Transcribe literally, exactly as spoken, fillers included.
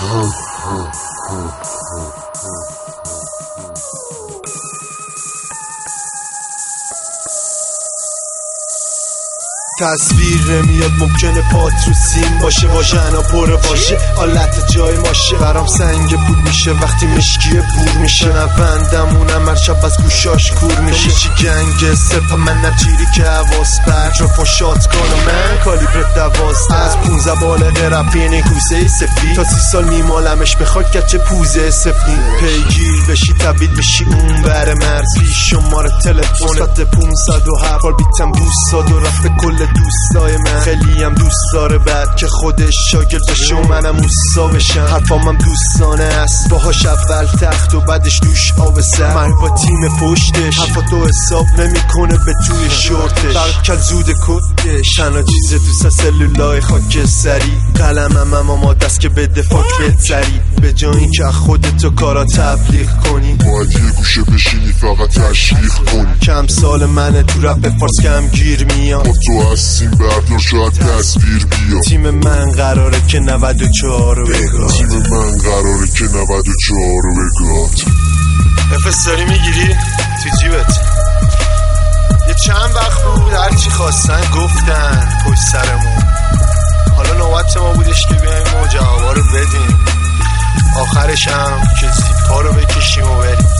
تصویر نمیاد ممکنه پات رو سیم باشه واژنا پر واژه آلت جای ماشه برام سنگ بود میشه وقتی مشکیه بور میشه نوندمونم هر شب از گوشاش کور میشه چی گنگ سپا من نچیری که حواس میکروفون شات کنم من کالیبر دوازده از پونزه بالغ رپین کوسه سفید تا سی سال میمالمش بخواد کچه پوزه سفید پیگیر بشی تبید میشی اون بر مرز پیش شماره تلفن استاد پونصد و هفت بیتم بوستاد و رفت کل دوستای من خیلی هم دوست داره بعد که خودش شاگردش و منم اوستا بشم حرفامم دوستانه است باهاش اول تخت و بعدش دوش آب سر من با تیم پشتش حرفاتو حساب نمیکنه به توی شورتش برکل زود کدش تنها چیز دوست سلولای خاک سری قلمم اما ما دست که به دفاک بهتری به جایی که خودتو کارا تبلیغ کنی باید یه گوشه بشینی فقط تشویق کنی کم سال منه تو رپ فارس کم گیر میام تو هستیم بردار شاید تصویر بیا تیم من قراره که نود و چهار رو بگاد تیم من قراره که نود و چهار رو بگاد افستاری میگیری تو جیبت یه چند وقت بود هرچی خواستن گفتن پشت سرمون حالا نوبت ما بودش که بیاییم و جوابا رو بدیم آخرش هم که زیپا رو بکشیم و بریم